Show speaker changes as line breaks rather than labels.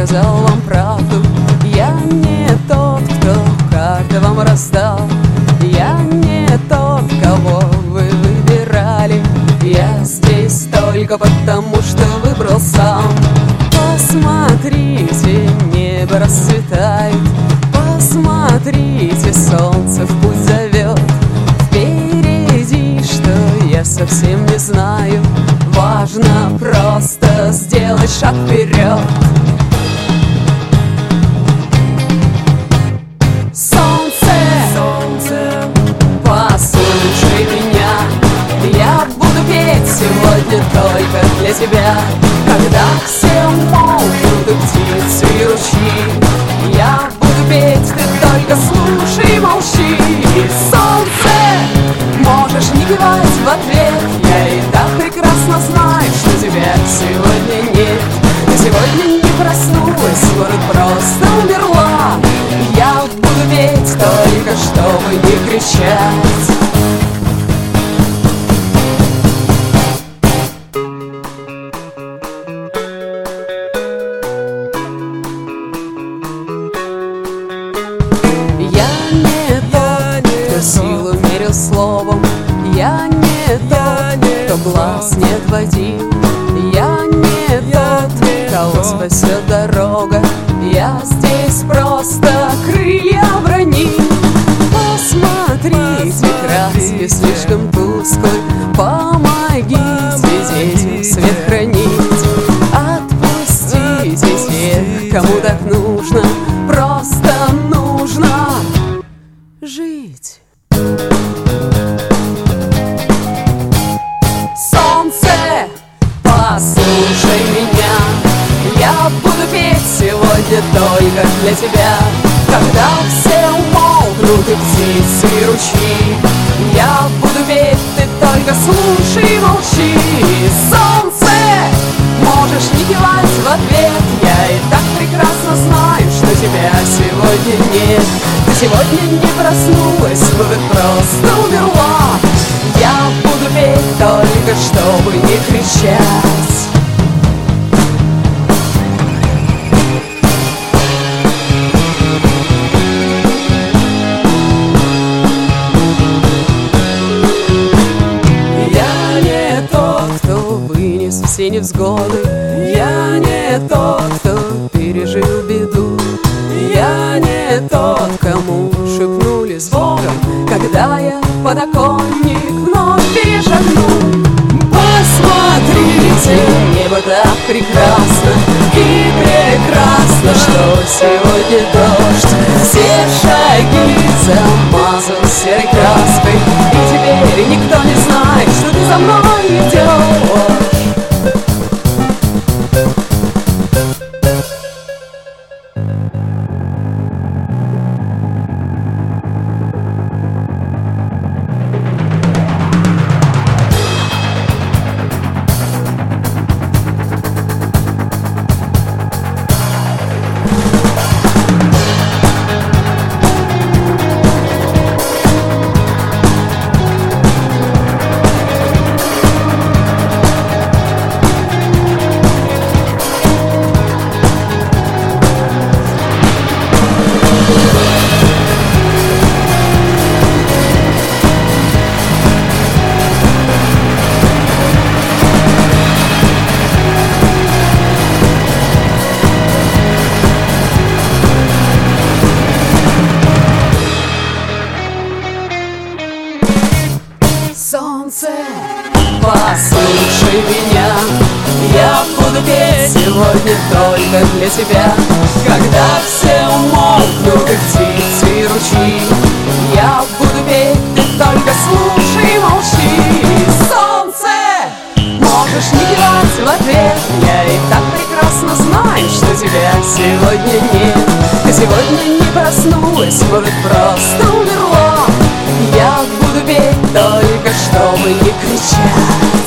сказал вам правду. Я не тот, кто карты вам раздал. Я не тот, кого вы выбирали. Я здесь только потому, что выбрал сам. Посмотрите, небо расцветает. Посмотрите, солнце в путь зовет. Впереди, что я совсем не знаю. Важно просто сделать шаг вперед. Солнце, послушай меня. Я буду петь сегодня только для тебя. Когда все умолкнут и птицы и ручьи, я буду петь, ты только слушай и молчи. Солнце, можешь не кивать в ответ. Я и так прекрасно знаю, что тебя сегодня нет. Ты сегодня не проснулась, город просто умерла. Я буду петь только, чтобы не кричать. Силу мерил словом. Я не тот, кто глаз не отводил. Я не тот, кого спасет дорога. Я здесь просто крылья брони. Посмотрите, краски слишком тусклы. Помогите детям свет хранить. Отпустите тех, кому так нужно. Просто нужно жить. Солнце, послушай меня. Я буду петь сегодня только для тебя. Когда все умолкнут и птицы и ручьи, я буду петь, ты только слушай и молчи. Солнце, можешь не кивать в ответ. Я и так прекрасно знаю, что тебя сегодня нет. Ты сегодня не проснулась, вот и просто умерла. Я буду петь только, чтобы не кричать. Я не тот, кто вынес все невзгоды. Я не тот, кто пережил беду. Я не тот, кому шепнули с Богом, когда я подоконник вновь перешагну. Посмотрите, небо так прекрасно и прекрасно, что сегодня дождь все шаги замазал серой краской. И теперь никто не знает, что ты за мной идешь. Солнце, послушай меня. Я буду петь сегодня только для тебя. Когда все умолкнут и птицы и ручьи, я буду петь, ты только слушай и молчи. Солнце, можешь не кивать в ответ. Я и так прекрасно знаю, что тебя сегодня нет. Ты сегодня не проснулась, может, просто умерла. Я буду петь только, чтобы не кричать.